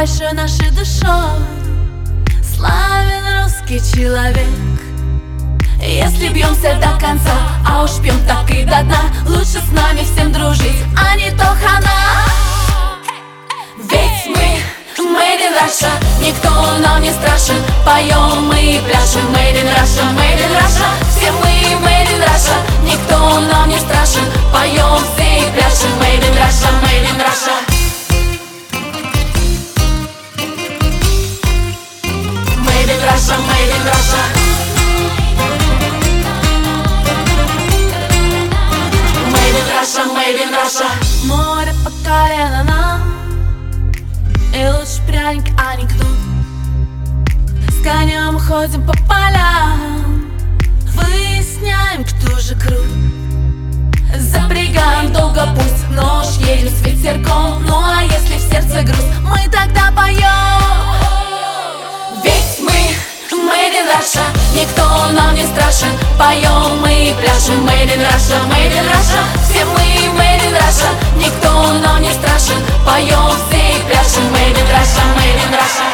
большой нашей душой славен русский человек. Если бьемся до конца, а уж пьем так и до дна, лучше с нами всем дружить, а не то хана. Ведь мы Made in Russia, никто нам не страшен. Поем мы и пляшем. Made in Russia, Made in Russia. Все мы Made in Russia, никто нам не страшен. Поем все и пляшем. Made in Russia, Made in Russia. Made in Russia, Made in Russia. Made in Russia, Made in Russia. Море по колено нам, и лучше пряник, а не кнут. С конем ходим по полям, выясняем, кто же крут. Запрягаем долго пусть, но уж едем с ветерком. Ну а если в сердце грусть, мы тогда поем. Ведь мы Made in Russia, никто нам не страшен. Поем мы и пляшем. Made in Russia, Made in Russia. Все мы Made in Russia, никто нам не страшен. Поем все и пляшем. Made in Russia, Made in Russia.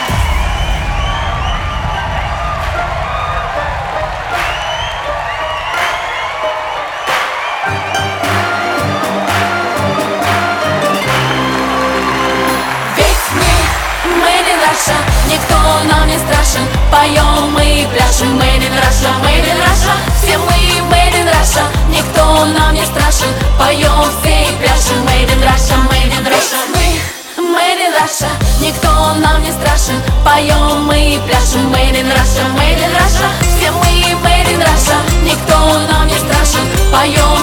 Никто нам не страшен, поем мы и пляшем. Made in Russia, Made in Russia. Все мы Made in Russia, никто нам не страшен. Поем все и пляшем. Made in Russia, Made in Russia. Мы Made in Russia, никто нам не страшен. Поем мы и пляшем. Made in Russia, Made in Russia. Все мы Made in Russia, никто нам не страшен. Поем